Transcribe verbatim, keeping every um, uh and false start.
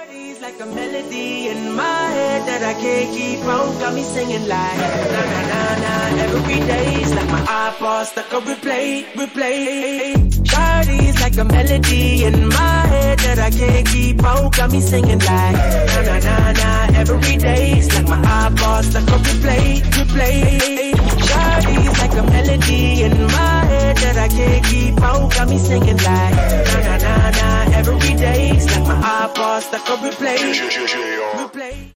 Shawty's like a melody in my head that I can't keep out. Got me singing like na na na na. Every day's like my iPod stuck on replay, replay. Shawty's like a melody in my head that I can't keep out. Got me singing like na na na na. Every day's like my iPod stuck on replay, replay. Shawty's like a melody in my head that I can't keep out. Got me singing like na na na na. Every day's like my iPod stuck on replay.